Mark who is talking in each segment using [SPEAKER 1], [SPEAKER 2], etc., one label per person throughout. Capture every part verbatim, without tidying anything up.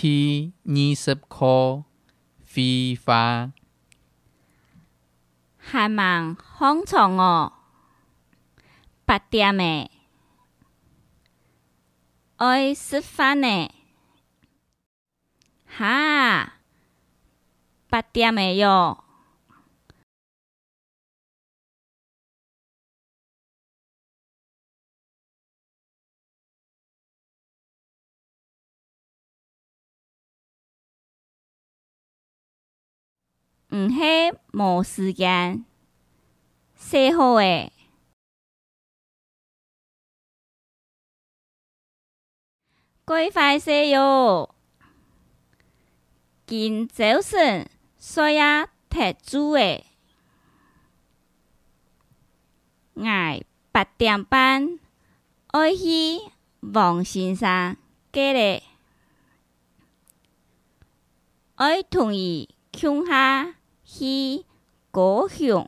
[SPEAKER 1] ที่二十块飞花
[SPEAKER 2] 还蛮荒唐哦，八点的，爱吃饭呢，哈，八点的哟。毋是无时间，洗好诶，过快洗哟。今早晨水啊摕煮诶，我八点半爱去王先生家咧，爱同伊乡下去高雄，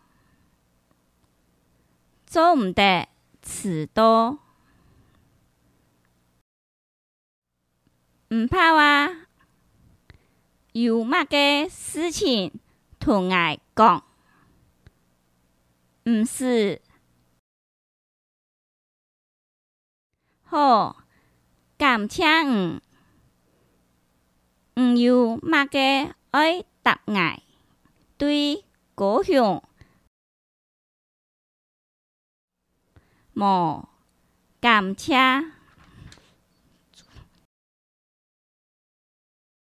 [SPEAKER 2] 做毋得迟到，毋怕啊！有乜嘅事情同我讲？毋是，好，感谢毋，毋有乜嘅爱答我，对高雄无感谢。